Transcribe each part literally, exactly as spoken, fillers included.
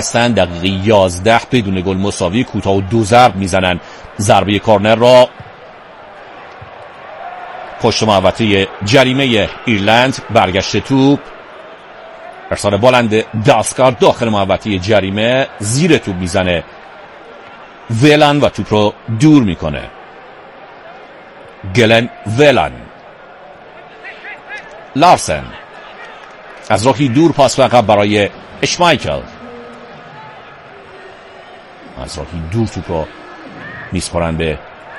هستن. دقیقه یازده بدون گل مساوی. کوتاه و دو ضرب میزنن. ضربه کارنر را پشت محوطه جریمه ایرلند. برگشت توپ، ارسال بلند داسکار داخل محوطه جریمه، زیر توپ میزنه ولان و توپ رو دور میکنه. گلن ولان. لارسن از راهی دور پاس عقب برای اشمایکل. از راهی دور توپ رو میسپارن به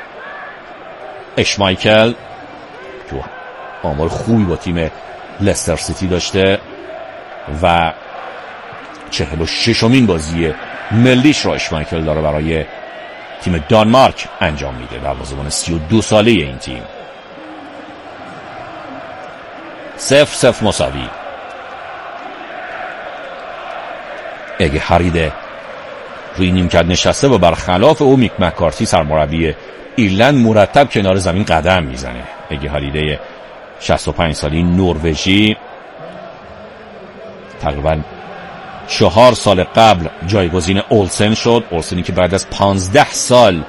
اشمایکل. تو آمار خوبی با تیم لستر سیتی داشته و چهل و ششمین بازی ملیش را اشمایکل داره برای تیم دانمارک انجام میده. دروازه‌بان سی و دو ساله این تیم. صفر صفر مساوی. اگه حریده روی نیمکت نشسته و برخلاف او میک مکارتی سرمربی ایرلند مرتب کنار زمین قدم میزنه. اگه حریده شصت و پنج سالی نروژی تقریبا چهار سال قبل جایگزین اولسن شد. اولسنی که بعد از پانزده سال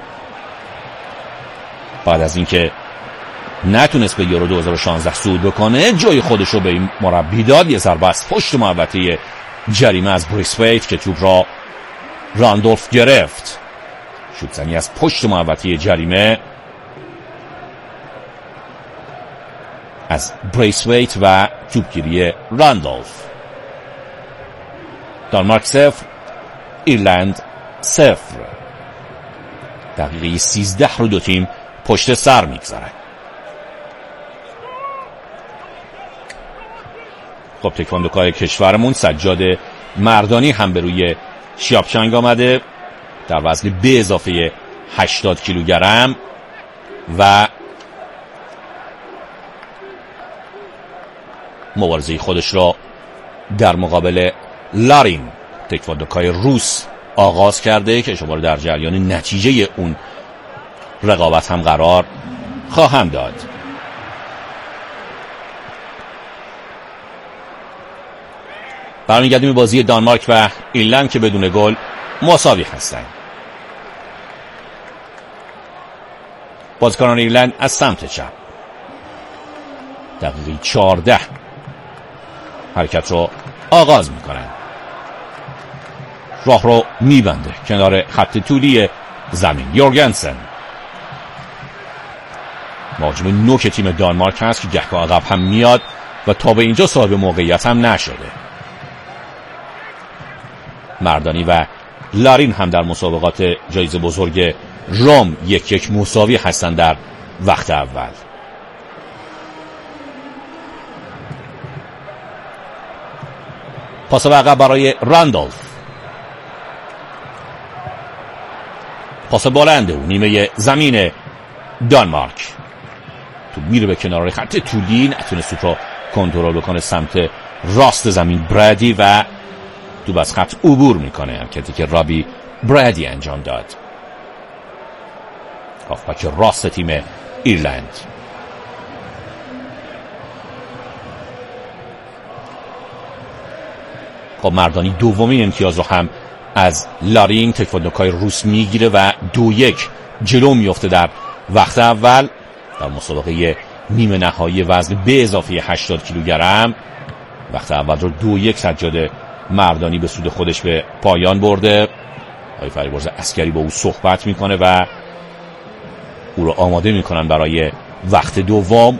بعد از اینکه نتونست به یورو دو هزار و شانزده صعود بکنه جای خودش رو به این مربی داد. یه ضربه از پشت محوطه جریمه از بریسویت که توپ را راندولف گرفت. شوت زنی از پشت محوطه جریمه از بریسویت و توپگیری راندولف. دانمارک صفر ایرلند صفر. دقیقه سیزده رو دو تیم پشت سر میگذارن. خب تکواندوکار کشورمون سجاد مردانی هم به روی شیاپچنگ آمده در وزن به اضافه هشتاد کیلوگرم و مبارزه خودش را در مقابل لارین تکواندوکای روس آغاز کرده که شما رو در جریان نتیجه اون رقابت هم قرار خواهم داد. برمیگردیم به بازی دانمارک و ایرلند که بدون گل مساوی هستند. بازیکنان ایرلند از سمت چپ دقیقه چهارده حرکت رو آغاز میکنن. راه رو میبنده کنار خط طولی زمین. یورگنسن مهاجم نوک تیم دانمارک هست که گهگاه عقب هم میاد و تا به اینجا صاحب موقعیت هم نشده. مردانی و لارین هم در مسابقات جایزه بزرگ روم یک یک مساوی هستند در وقت اول. پاس به عقب برای راندولف. پاس بلند او نیمه زمین دانمارک. تو میره به کنار خط طولی، نتونست توپ رو کنترل بکنه سمت راست زمین برادی و تو از خط عبور میکنه. حرکتی که رابی برادی انجام داد. هافبک راست تیم ایرلند. خب مردانی دومین امتیاز رو هم از لارین تکواندوکای روس میگیره و دو یک جلو میفته در وقت اول در مسابقه نیمه نهایی وزن به اضافه هشتاد کیلوگرم. وقت اول رو دو یک سجاد مردانی به سود خودش به پایان برده. آقای فریبرز عسکری با او صحبت میکنه و او رو آماده میکنن برای وقت دوم.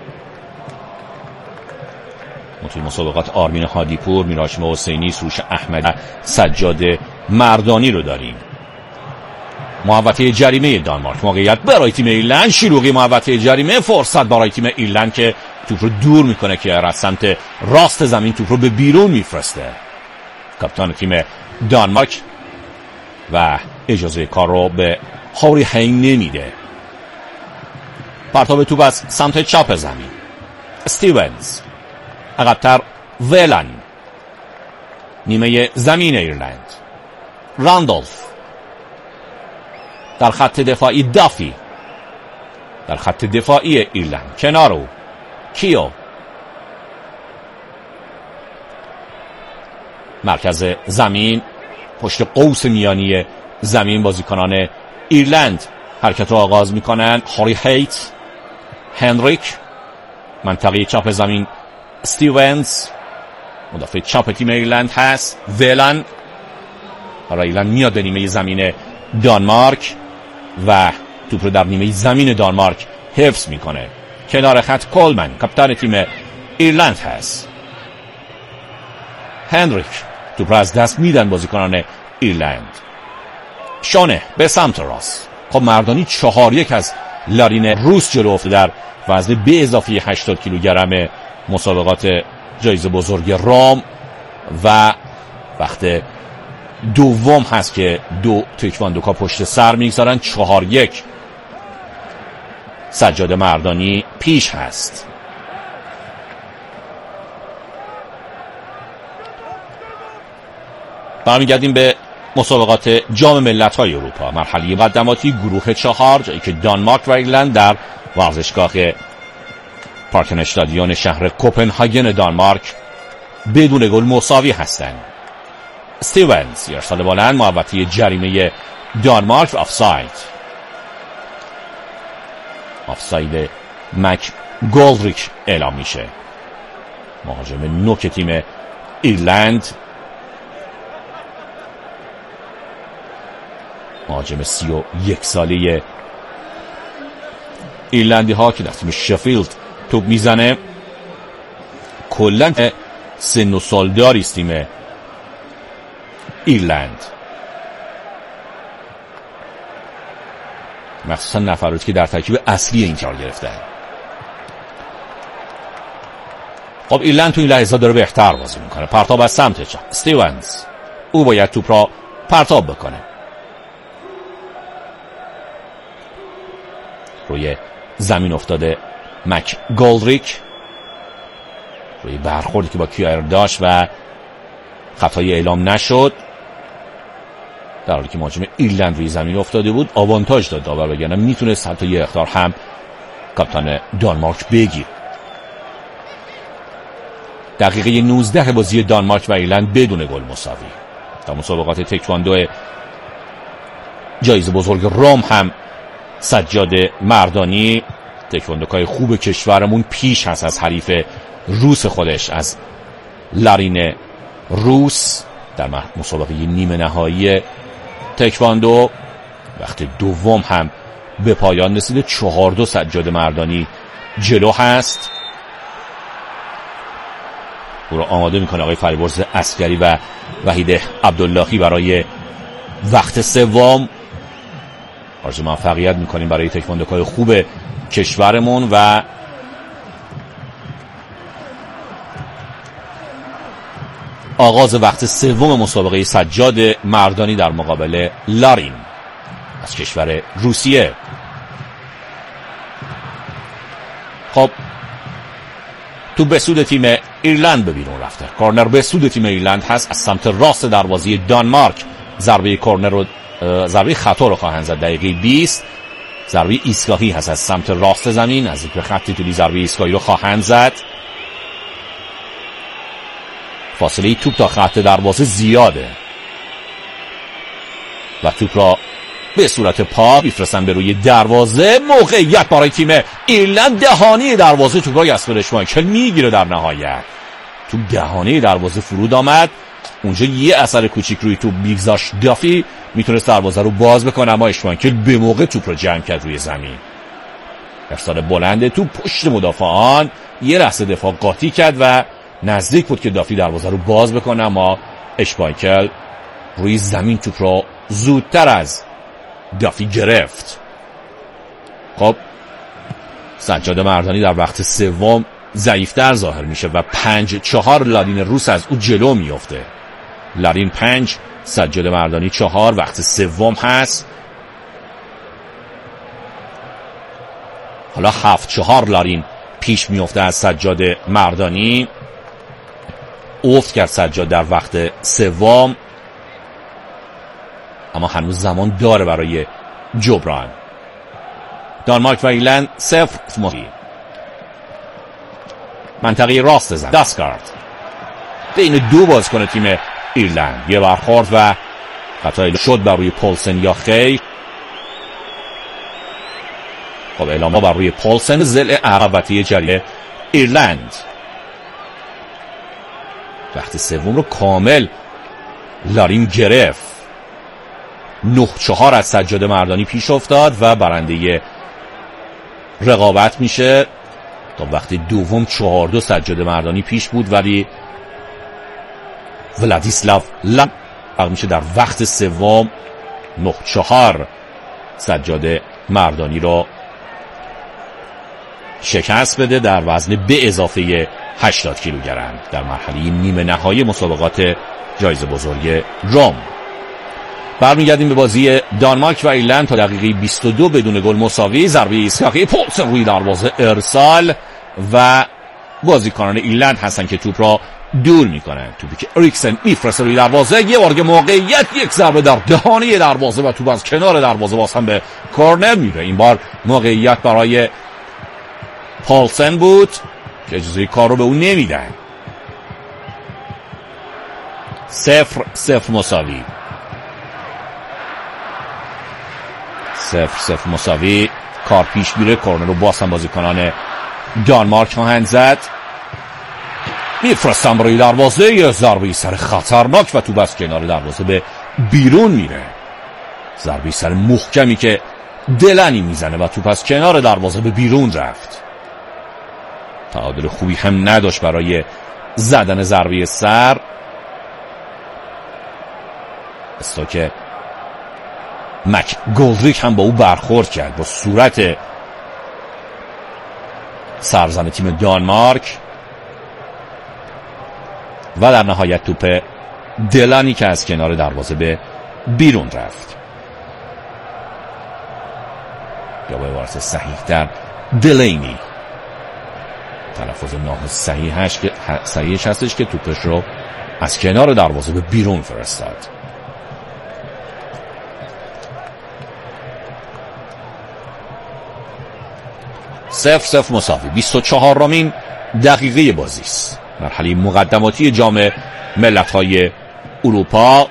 توی مسابقات آرمین هادیپور، میراشم حسینی، سروش احمد، سجاد مردانی رو داریم. محوطه جریمه دانمارک، موقعیت برای تیم ایرلند. شلوغی محوطه جریمه، فرصت برای تیم ایرلند که توپ رو دور میکنه که از سمت راست زمین توپ رو به بیرون میفرسته کاپیتان تیم دانمارک و اجازه کار رو به هاری هینگ نمیده. پرتاب توپ از سمت چپ زمین. استیونز عقب‌تر ولان نیمه زمین ایرلند. راندولف در خط دفاعی. دافی در خط دفاعی ایرلند. کنارو کیو مرکز زمین. پشت قوس میانی زمین بازیکنان ایرلند حرکت رو آغاز میکنن. هاری هیت، هنریک، منطقه چپ زمین استیونز، مدافع چپ تیم ایرلند هست. ولان برای ایرلند میاد به نیمه زمین دانمارک و توپ رو در نیمه زمین دانمارک حفظ میکنه. کنار خط کولمن کاپیتان تیم ایرلند هست. هنریک توپ رو از دست میدن بازیکنان ایرلند. شانه به سمت راست. خب مردانی چهار یک از لارین روس جلو افتاده در وزن به اضافه هشتاد کیلوگرم مسابقات جایزه بزرگ رام و وقت دوم هست که دو تکواندوکا پشت سر میگذارن. چهار یک سجاد مردانی پیش هست. برمیگردیم به مسابقات جام ملت‌های اروپا، مرحله مقدماتی گروه چهار، جایی که دانمارک و ایرلند در ورزشگاه پارکن استادیون شهر کوپنهاگن دانمارک بدون گل مساوی هستند. استیونز ارسال بلند، محوطه جریمه دانمارک و آفساید. آفساید مک گولدریک اعلام میشه. مهاجم نوک تیم ایرلند، مهاجم سی و یک ساله ایرلندی ها که در تیم شفیلد توپ میزنه. کلن سن و سالداری است تیم ایرلند، مخصوصا نفراتی که در ترکیب اصلی این قرار گرفتن. خب ایرلند تو این لحظه داره بهتر بازی میکنه. پرتاب از سمت چپ استیونز، او باید توپ را پرتاب بکنه. روی زمین افتاده مک گولدریک روی برخوردی که با کیایر داشت و خطایی اعلام نشد، در حالی که مهاجم ایرلند روی زمین افتاده بود. آوانتاژ داد داور، بگنم میتونست حتی یه اخطار هم کاپیتان دانمارک بگیر. دقیقه نوزده بازی دانمارک و ایرلند بدون گل مساوی. در مسابقات تکواندو جایزه بزرگ رام هم سجاد مردانی، تکواندوکای خوب کشورمون، پیش هست از حریف روس خودش، از لارین روس در مسابقه نیمه نهایی تکواندو. وقت دوم هم به پایان رسیده. چهار دو سجاد مردانی جلو هست. او را آماده میکنه آقای فریبرز عسکری و وحید عبداللهی برای وقت سوم. آرزو موفقیت میکنیم برای تکواندوکای خوب کشورمون و آغاز وقت سوم مسابقه سجاد مردانی در مقابل لارین از کشور روسیه. خب تو به سود تیم ایرلند به بیرون رفته. کورنر به سود تیم ایرلند هست از سمت راست دروازه دانمارک. ضربه کورنر رو ضربه خطا رو خواهند زد. دقیقه بیست ضربه ایستگاهی هست از سمت راست زمین، از یک خطی تولی ضربه ایستگاهی رو خواهند زد. فاصله توپ تا خط دروازه زیاده و توپ را به صورت پا میفرستن به روی دروازه. موقعیت برای تیم ایرلند، دهانه دروازه توپ را یاسپر اشمایکل میگیره. در نهایت توپ دهانه دروازه فرود آمد. اونجا یه اثر کوچیک روی توپ میگذاشت دافی، میتونست دروازه رو باز بکنه، اما اشمایکل به موقع توپ رو جمع کرد روی زمین. ارسال بلند توپ پشت مدافعان، یه لحظه دفاع قاطی کرد و نزدیک بود که دافی دروازه رو باز بکنه، اما اشمایکل روی زمین توپ رو زودتر از دافی گرفت. خب سجاد مردانی در وقت سوم ضعیف‌تر ظاهر میشه و پنج چهار لارین روس از او جلو میفته. لارین پنج، سجاد مردانی چهار. وقت سوم هست. حالا هفت چهار لارین پیش میفته از سجاد مردانی. افت کرد سجاد در وقت سوم، اما هنوز زمان داره برای جبران. دانمارک و ایرلند صفر مهی. منطقه راست زمین داسکارد بین دو بازیکن تیم ایرلند، یه برخورد و خطا شد بر روی پولسن یا خیر؟ خب اعلام بر روی پولسن. ضلع عقبتی جریمه ایرلند. وقت سوم رو کامل لارین گرفت. نه چهار از سجاده مردانی پیش افتاد و برنده رقابت میشه. تا وقت دوم چهار دو سجاده مردانی پیش بود، ولی ولادیسلاو لم میشه در وقت سوم نه چهار سجاده مردانی را شکست بده در وزن به اضافه هشتاد کیلوگرم در مرحله نیمه نهایی مسابقات جایزه بزرگ روم. برمیگردیم به بازی دانمارک و ایرلند. تا دقیقه بیست و دو بدون گل مساوی. ضربه ایستگاهی پولسن روی دروازه ارسال و بازیکنان ایرلند هستن که توپ را دور میکنن. توپی که اریکسن میفرسته روی دروازه. یه بار که موقعیت، یک ضربه در دهانه دروازه و توپ از کنار دروازه باز هم به کورنر میره. این بار موقعیت برای پولسن بود که اجازه کار رو به اون نمیدن. صفر صفر مساوی. صفر صفر مساوی. کار پیش میره. کورنر رو باز هم بازیکنان دانمارک خواهند زد. میفرستم روی دروازه. یه ضربه سر خطرناک و توپ از کنار دروازه به بیرون میره. ضربه سر محکمی که دلنی میزنه و توپ از کنار دروازه به بیرون رفت. تعادل خوبی هم نداشت برای زدن ضربه سر. استا که مک گولدریک هم با او برخورد کرد با صورت سرزن تیم دانمارک و در نهایت توپ دلانی که از کنار دروازه به بیرون رفت. یا به عبارت صحیح در دلینی. تلفظ نام صحیحش که صحیحش هستش که توپش رو از کنار دروازه به بیرون فرستاد. صفر صفر مساوی. بیست و چهارمین دقیقه بازی است. مرحله مقدماتی جام ملت‌های اروپا.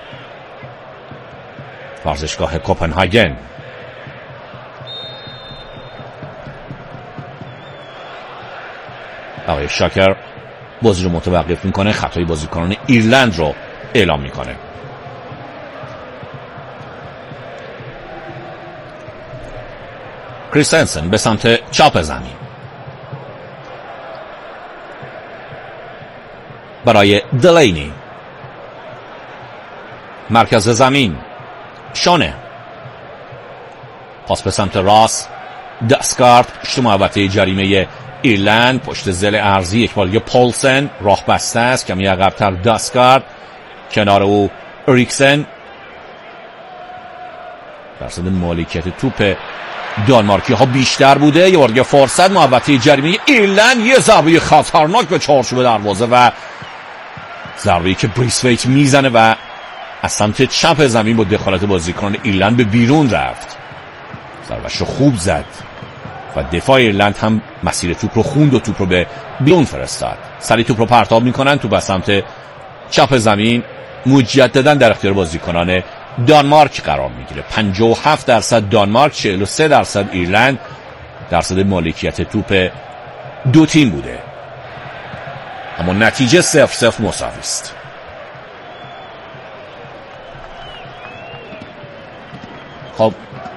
ورزشگاه کوپنهاگن. آقای شاکر بازی رو متوقف میکنه. خطای بازیکنان ایرلند رو اعلام میکنه. کریستنسن به سمت چپ زمین برای دلینی. مرکز زمین شانه. پاس به سمت راست. داسکارد پشت محوطه جریمه ایرلند. پشت ضلع ارضی یک بار دیگه پولسن. راه بسته است. کمی عقب‌تر داسکارد. کنار او اریکسن. درصد مالکیت توپ دانمارکی ها بیشتر بوده. یه بار فرصت محوطه جریمه ایرلند. یه ضربه خطرناک به چارچوب دروازه و ضربه‌ای که بریسویت میزنه و از سمت چپ زمین با دخالت بازیکنان ایرلند به بیرون رفت. ضربه‌اش رو خوب زد و دفاع ایرلند هم مسیر توپ رو خوند و توپ رو به بیرون فرستاد. سری توپ رو پرتاب میکنن. توپ از سمت چپ زمین مجددا در اختیار بازیکنان دانمارک قرار میگیره. پنجاه و هفت درصد دانمارک، چهل و سه درصد ایرلند. درصد مالکیت توپ دو تیم بوده، اما نتیجه صفر صفر مساوی است. خب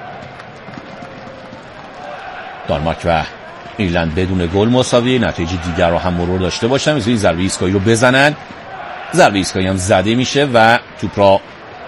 دانمارک و ایرلند بدون گل مساوی. نتیجه دیگر رو هم مرور داشته باشم. این ضربه ایستگاهی رو بزنن. ضربه ایستگاهی هم زده میشه و توپ را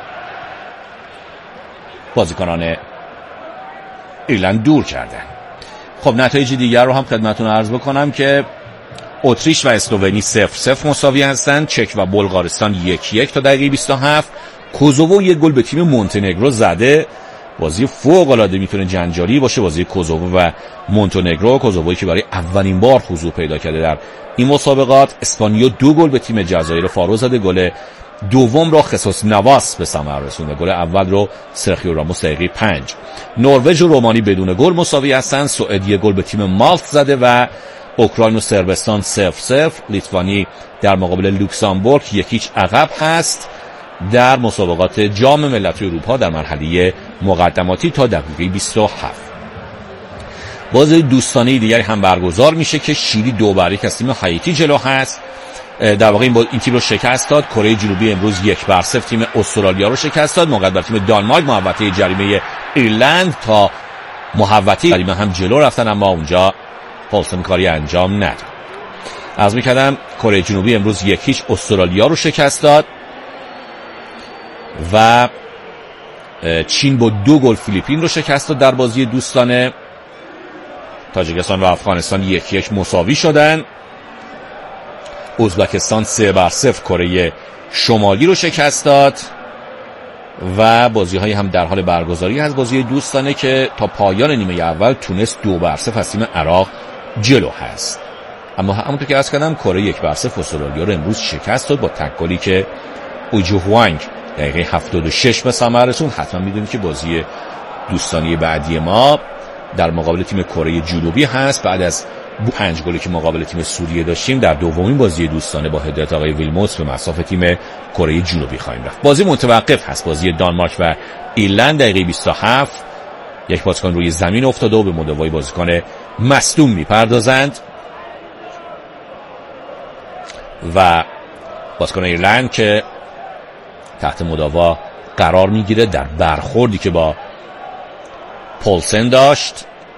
بازیکنان ایرلند دور کردن. خب نتایج دیگر رو هم خدمتتون عرض بکنم که اتریش و اسلوونی صفر صفر مساوی هستند. چک و بلغارستان یک یک تا دقیقه بیست و هفت. کوزوو یک گل به تیم مونتنگرو زده. بازی فوق العاده میتونه جنجالی باشه بازی کوزوو و مونتنگرو. کوزوویی که برای اولین بار حضور پیدا کرده در این مسابقات. اسپانیا دو گل به تیم جزایر فارو زده. گل دوم را خصوص نواس به ثمر رسونده. گل اول رو سرخیو راموس دقیقه پنج. نروژ و رومانی بدون گل مساوی هستند. سوئد یک گل به تیم مالت زده و اوکراین و صربستان صفر صفر. لیتوانی در مقابل لوکزامبورگ یک هیچ عقب هست در مسابقات جام ملت‌های اروپا در مرحله مقدماتی تا دقیقه بیست و هفت. بازی دوستانه دیگری هم برگزار میشه که شیلی دو بر یک از تیم هایتی جلو هست. در واقع این, این تیم رو شکست داد. کره جنوبی امروز یک بر صفر تیم استرالیا رو شکست داد. موقع بر تیم دانمارک محوطه جریمه ایرلند تا محوطه جریمه هم جلو رفتن، اما اونجا پولسن کاری انجام نداد. عرض می‌کردم کره جنوبی امروز یک هیچ استرالیا رو شکست داد و چین با دو گل فیلیپین رو شکست داد در بازی دوستانه. تاجیکستان و افغانستان یک یک مساوی شدن. ازبکستان سه بر صفر کره شمالی رو شکست داد و بازی های هم در حال برگزاری از بازی دوستانه که تا پایان نیمه اول تونست دو بر صفر از تیم عراق جلو هست. اما همونطور که عرض کردم کره یک بر صفر استرالیا رو امروز شکست داد با تک گلی که اوجو هوانگ دقیقه هفتاد و شش به ثمر رسوند. حتما میدونید که بازی دوستانه بعدی ما در مقابل تیم کره جنوبی هست. بعد از پنج گلی که مقابل تیم سوریه داشتیم در دومین بازی دوستانه با هدایت آقای ویلموتس به مصاف تیم کره جنوبی خواهیم رفت. بازی متوقف هست. بازی دانمارک و ایرلند دقیقه بیست و هفت یک بازیکن روی زمین افتاده و به مداوای بازیکن مصدوم میپردازند و بازیکن ایرلند که تحت مداوا قرار میگیره در برخوردی که با پولسن داشت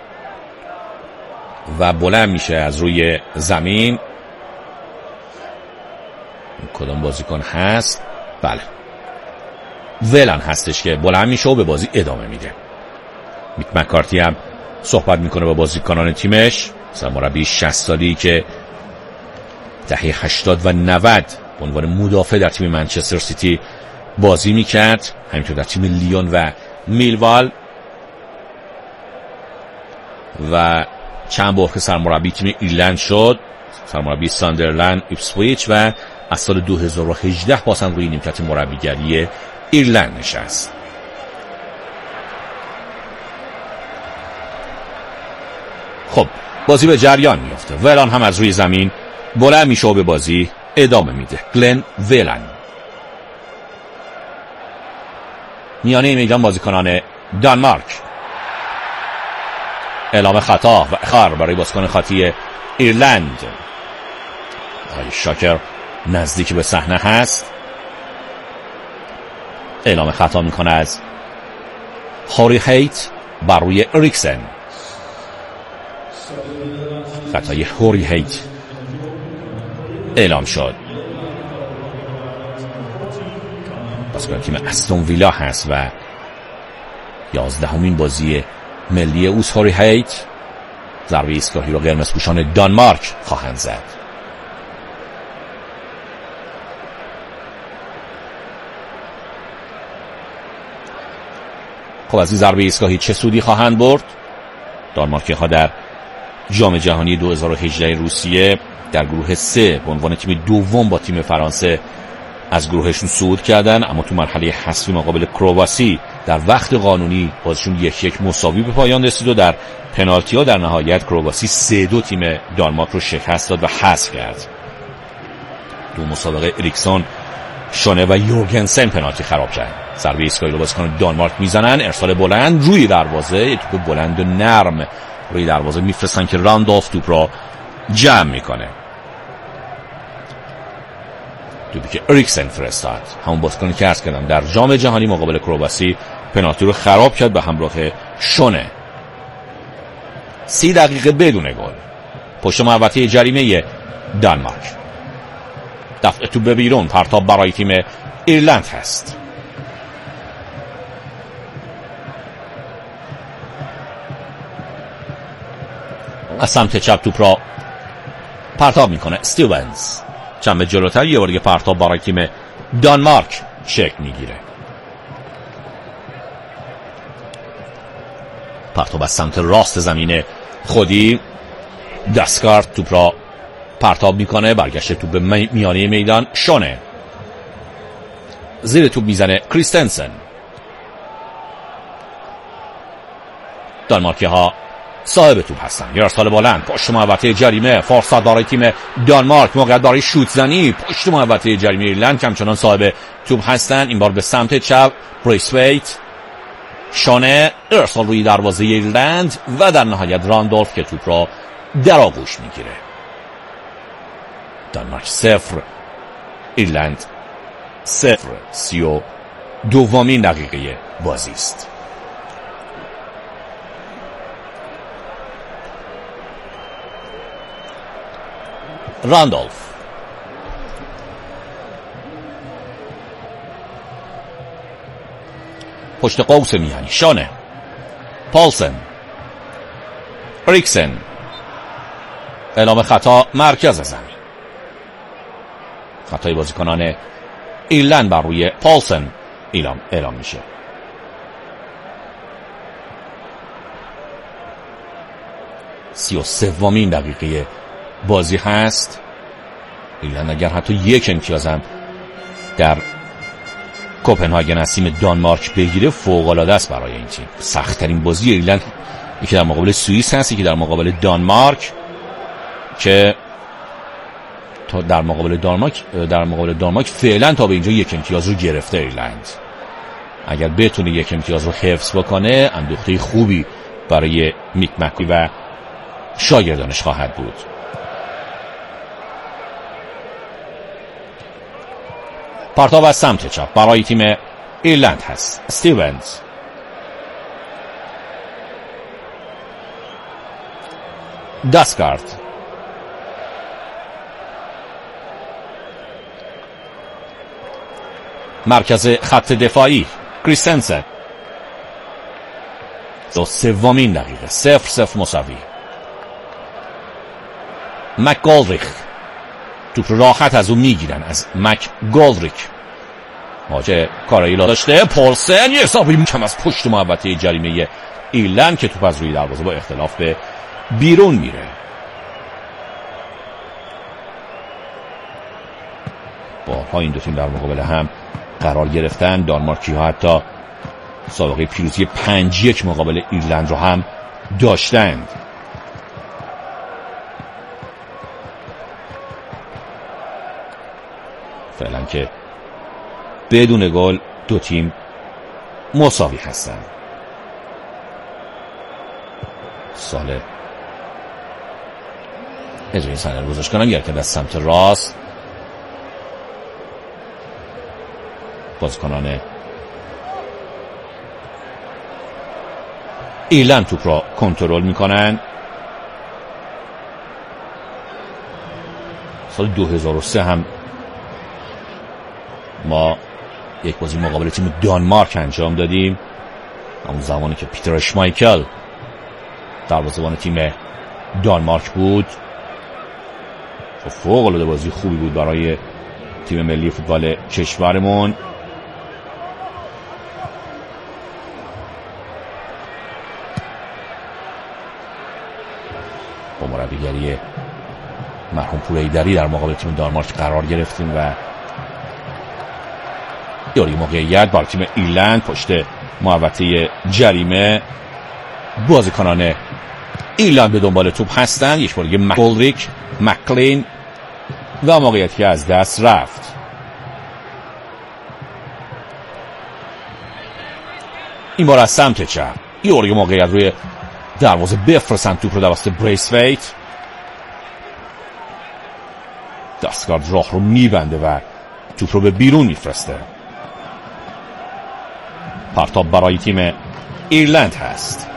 و بلند میشه از روی زمین. کدام بازیکن هست؟ بله ولن هستش که بلند میشه و به بازی ادامه میده. میک مکارتی هم صحبت میکنه با بازیکنان تیمش، مثلا مربی شصت سالی که دهه هشتاد و نود به عنوان مدافع در تیم منچستر سیتی بازی میکرد، همینطور در تیم لیون و میلوال و چند بار که سرمربی تیم ایرلند شد، سرمربی ساندرلند ایپسویچ و از سال دو هزار و هجده بازم روی نیمکت مربیگری ایرلند نشست. خب بازی به جریان میفته. ولان هم از روی زمین بلند میشه و به بازی ادامه میده. گلن ولن میانه میدان بازیکنان دانمارک. اعلام خطا و اخار برای بازیکن خاطی ایرلند. آقای شاکر نزدیک به صحنه هست. اعلام خطا میکنه از هاری هیت بر روی اریکسن. خطای هاری هیت اعلام شد. بازیکن تیم استون ویلا هست و یازدهمین بازی ملی اوس. هاری هیت ضربه ایستگاهی رو قرمز پوشان دانمارک خواهند زد. خب از این ضربه ایستگاهی چه سودی خواهند برد؟ دانمارکی ها در جام جهانی دو هزار و هجده روسیه در گروه سه به عنوان تیم دوم با تیم فرانسه از گروهشون صعود کردن، اما تو مرحله حذفی مقابل کرواسی در وقت قانونی بازیشون یک یک مساوی به پایان رسید و در پنالتی ها در نهایت کرواسی سه دو تیم دانمارک رو شکست داد و حذف کرد. دو مسابقه اریکسون، شونه و یورگنسن پنالتی خراب کرد. ضربه ایستگاهی رو بازیکن دانمارک میزنن، ارسال بلند روی دروازه، توپ بلند و نرم روی دروازه میفرستن که راندولف توپ را جمع میکنه. توپی که اریکسن فرستاد، همون بازیکنی که عرض کردم در جام جهانی مقابل کرواسی پنالتی رو خراب کرد به همراه شونه. سی دقیقه بدون گل پشت محوطه جریمه دانمارک. دفع توپ به بیرون، پرتاب برای تیم ایرلند هست. از سمت چپ توپ را پرتاب میکنه استیونز. چند جلوتر یه بار پرتاب برای تیم دانمارک شکل میگیره. پرتاب از سمت راست زمین خودی، دسکارت توپ را پرتاب میکنه، برگشت توپ به میانه میدان، شونه زیر توپ میزنه کریستنسن. دانمارکی ها صاحب توپ هستن. یه ارسال بلند پشت محوطه جریمه، فرصت برای تیم دانمارک، موقعیت برای شوت زنی پشت محوطه جریمه. ایرلند همچنان صاحب توپ هستن، این بار به سمت چپ. بریسویت، شانه، ارسال روی دروازه ایرلند و در نهایت راندولف که توپ را در آغوش میگیره. دانمارک صفر، ایرلند صفر. سی و دومین دقیقه بازی است. راندولف، پشت قوس میانی، شانه، پالسن، ریکسن، اعلام خطا مرکز زمین. خطای بازیکنان ایرلند بر روی پالسن اعلام اعلام میشه. سی و سومین دقیقه بازی هست. ایرلند اگر حتی یک امتیاز هم در کوپنهاگن از تیم دانمارک بگیره فوق العاده است برای این تیم. سخت‌ترین بازی ایرلند یکی در مقابل سوئیس هست، یکی در مقابل دانمارک که تا در مقابل دانمارک در مقابل دانمارک فعلا تا به اینجا یک امتیاز رو گرفته. ایرلند اگر بتونه یک امتیاز رو حفظ بکنه اندوخته خوبی برای میک مک‌کوی و شاگردانش خواهد بود. پرتاب از سمت چپ برای تیم ایرلند هست. استیونز، داسکارد، مرکز خط دفاعی کریستنسن. دو سومین دقیقه صفر صفر مساوی. مک گالدریک، توپ راحت از اون میگیرن از مک گالدریک. مواجه کارایلا داشته. پولسن یه حسابی میکم از پشت محوطه جریمه ایرلند که توپ از روی دروازه با اختلاف به بیرون میره. بارها این دو تیم در مقابل هم قرار گرفتن. دانمارکی ها حتی سابقه پیروزی پنج یک مقابل ایرلند رو هم داشتند. فعلا که بدون گل دو تیم مساوی هستند. سال اجازه سنل گذاشت کنم یکی از سمت راست بازیکنان ایرلند توپ را کنترل میکنن. سال دو هزار و سه هم ما یک بازی مقابل تیم دانمارک انجام دادیم، همون زمانی که پیتر اشمایکل دروازه‌بان تیم دانمارک بود. فوق العاده بازی خوبی بود برای تیم ملی فوتبال کشورمون. با مربیگری مرحوم پور ایدری در مقابل تیم دانمارک قرار گرفتیم و یاری موقعیت بر تیم ایرلند پشت محوطه جریمه. بازیکنان ایرلند به دنبال توپ هستند. یک بار دیگه مک‌گالدریک، مکلین و موقعیتی که از دست رفت. این بار از سمت چپ یه بار دیگه موقعیت روی دروازه بفرستن توپ رو توسط بریسویت. داسکارد راه رو میبنده و توپ رو به بیرون میفرسته. پرتاب برای تیم ایرلند هست.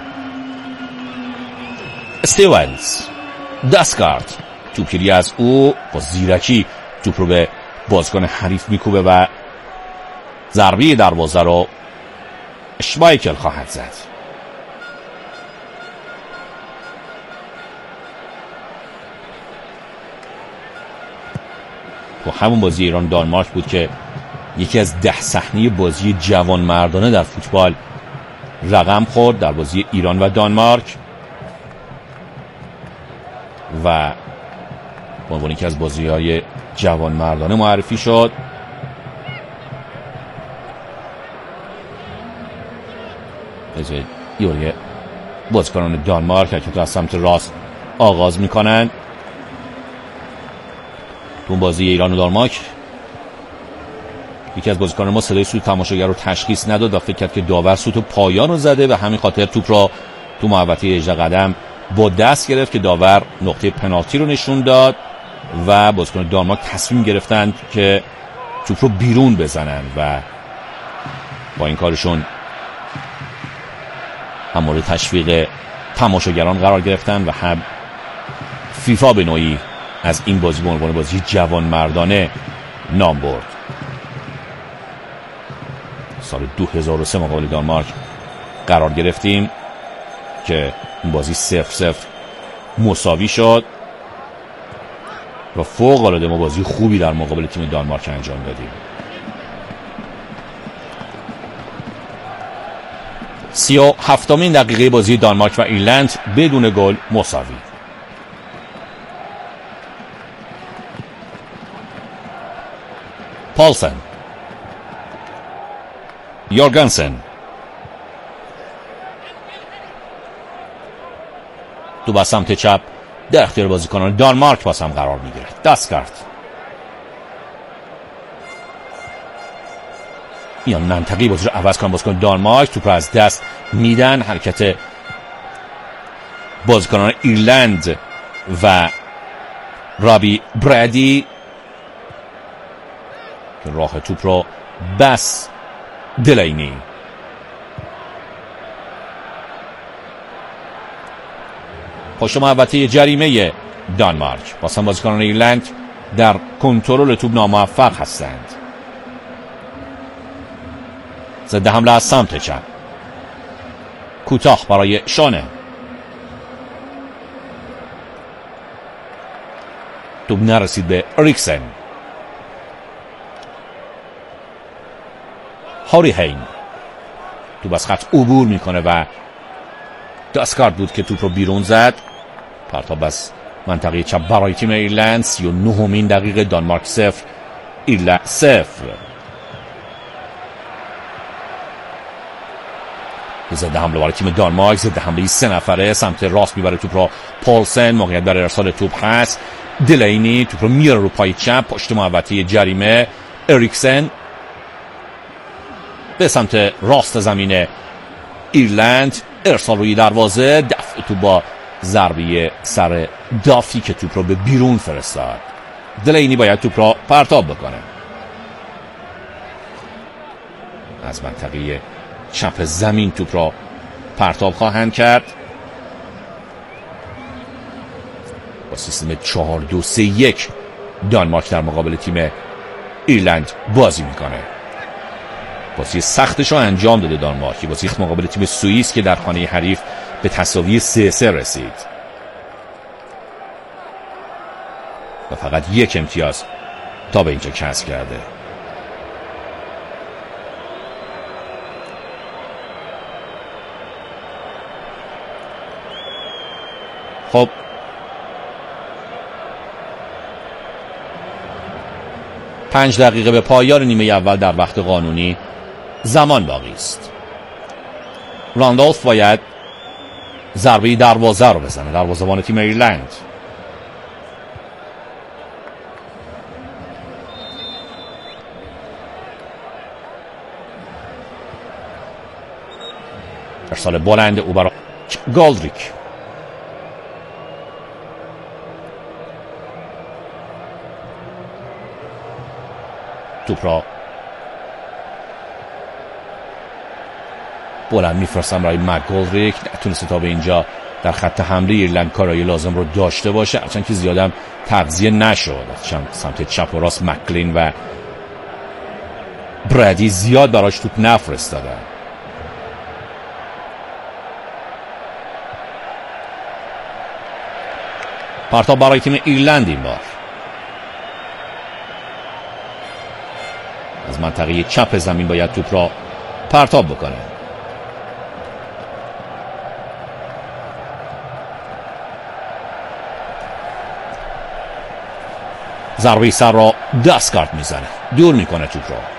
استیونز، داسکارد، توپگیری از او با زیرکی توپ رو به بازیکن حریف میکوبه و ضربه دروازه رو اشمایکل خواهد زد. و همون بازی ایران دانمارک بود که یکی از ده صحنه بازی جوان مردانه در فوتبال رقم خورد در بازی ایران و دانمارک و به عنوان یکی از بازی‌های جوان مردانه معرفی شد. یه بازیکنان دانمارک حرکت از سمت راست آغاز میکنن. تو بازی ایران و دانمارک یکی از بازیکنان ما صدای سوت تماشاگر رو تشخیص نداد و فکر کرد که داور سوت پایان رو زده و همین خاطر توپ را تو محوطه هجده قدم با دست گرفت که داور نقطه پنالتی رو نشون داد و بازیکنان دانمارک تصمیم گرفتند که توپ رو بیرون بزنن و با این کارشون هم مورد تشویق تماشاگران قرار گرفتن و هم فیفا به نوعی از این بازی به عنوان بازی جوان مردانه نام برد. سال دو هزار و سه مقابل دانمارک قرار گرفتیم که این بازی صفر صفر مساوی شد و فوق العاده ما بازی خوبی در مقابل تیم دانمارک انجام دادیم. سی و هفتمین دقیقه بازی دانمارک و ایرلند بدون گل مساوی. پالسن، یورگنسن، تو با سمت چپ در اختیار بازیکنان دانمارک باز هم قرار میگیره. دست کرد یا منطقی بازی رو عوض کنن بازیکن دانمارک، توپ رو از دست میدن. حرکت بازیکنان ایرلند و رابی برادی که راه توپ رو بس. دلینی پشت محوطه جریمه دانمارک، باز هم بازیکنان ایرلند در کنترل توپ ناموفق هستند. ضد حمله از سمت چپ، کوتاه برای شانه، توپ نرسید به اریکسن. هاری هین توپ از خط عبور میکنه و داسکارد بود که توپ رو بیرون زد. پرتاب از منطقه چپ برای تیم ایرلند. سی و نهمین دقیقه، دانمارک صفر ایرلند صفر. ضد حمله برای تیم دانمارک، ضد حمله سه نفره سمت راست میبره توپ رو پالسن. موقعیت برای ارسال توپ هست. دلینی توپ رو میاره رو پای چپ پشت محوطه جریمه. اریکسن به سمت راست زمین ایرلند، ارسال روی دروازه، دفع توپ با ضربه سر دافی که توپ رو به بیرون فرستاد. دلینی باید توپ رو پرتاب بکنه. از منطقه چپ زمین توپ رو پرتاب خواهند کرد. با سیستم چهار دو سه یک دانمارک در مقابل تیم ایرلند بازی میکنه. بازی سختش رو انجام داده دانمارک. بازی مقابل تیم سوئیس که در خانه حریف به تساوی سه سه رسید و فقط یک امتیاز تا به اینجا کسب کرده. خب پنج دقیقه به پایان نیمه اول در وقت قانونی زمان باقی است. راندولف باید ضربه دروازه رو بزنه، دروازه‌بان تیم ایرلند. ارسال بلند او برای گالدریک. توپ را بلند میفرستم برای مکگولدریک. نتونسته تا به اینجا در خط حمله ایرلند کارایی لازم رو داشته باشه، هرچند که زیادم تغذیه نشد. سمت چپ و راست مکلین و برادی زیاد براش توپ نفرستادن. پرتاب برای تیم ایرلند این بار از منطقه چپ زمین باید توپ را پرتاب بکنه. ضربه سر را داسکارد میزنه، دور میکنه توپ را.